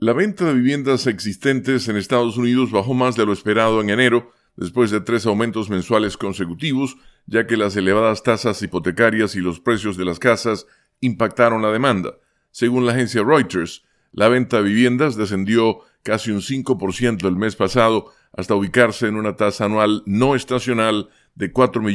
La venta de viviendas existentes en Estados Unidos bajó más de lo esperado en enero, después de 3 aumentos mensuales consecutivos, ya que las elevadas tasas hipotecarias y los precios de las casas impactaron la demanda. Según la agencia Reuters, la venta de viviendas descendió casi un 5% el mes pasado hasta ubicarse en una tasa anual no estacional de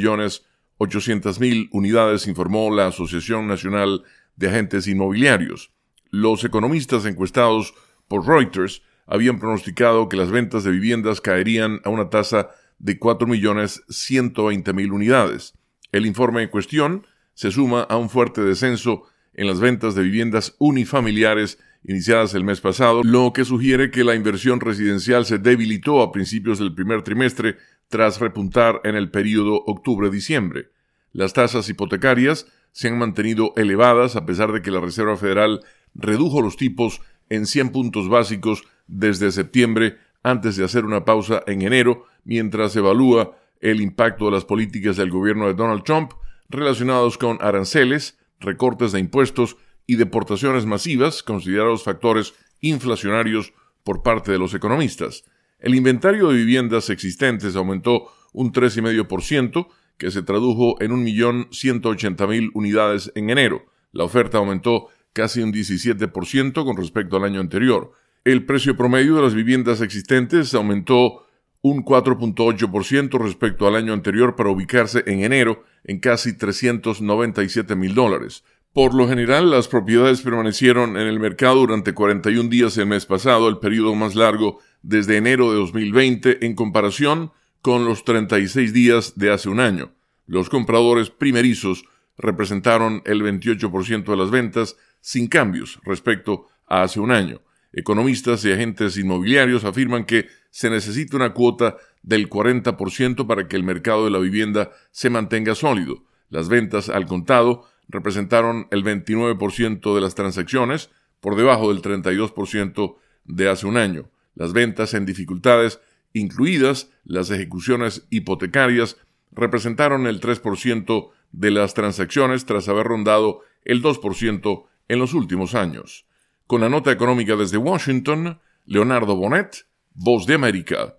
4.800.000 unidades, informó la Asociación Nacional de Agentes Inmobiliarios. Los economistas encuestados por Reuters habían pronosticado que las ventas de viviendas caerían a una tasa de 4.120.000 unidades. El informe en cuestión se suma a un fuerte descenso en las ventas de viviendas unifamiliares iniciadas el mes pasado, lo que sugiere que la inversión residencial se debilitó a principios del primer trimestre tras repuntar en el período octubre-diciembre. Las tasas hipotecarias se han mantenido elevadas a pesar de que la Reserva Federal redujo los tipos en 100 puntos básicos desde septiembre antes de hacer una pausa en enero, mientras evalúa el impacto de las políticas del gobierno de Donald Trump relacionados con aranceles, recortes de impuestos y deportaciones masivas, considerados factores inflacionarios por parte de los economistas. El inventario de viviendas existentes aumentó un 3,5%, que se tradujo en 1.180.000 unidades en enero. La oferta aumentó casi un 17% con respecto al año anterior. El precio promedio de las viviendas existentes aumentó un 4,8% respecto al año anterior para ubicarse en enero en casi $397,000. Por lo general, las propiedades permanecieron en el mercado durante 41 días el mes pasado, el periodo más largo desde enero de 2020 en comparación con los 36 días de hace un año. Los compradores primerizos representaron el 28% de las ventas, sin cambios respecto a hace un año. Economistas y agentes inmobiliarios afirman que se necesita una cuota del 40% para que el mercado de la vivienda se mantenga sólido. Las ventas al contado representaron el 29% de las transacciones, por debajo del 32% de hace un año. Las ventas en dificultades, incluidas las ejecuciones hipotecarias, representaron el 3% de las transacciones tras haber rondado el 2% en los últimos años. Con la nota económica desde Washington, Leonardo Bonet, Voz de América.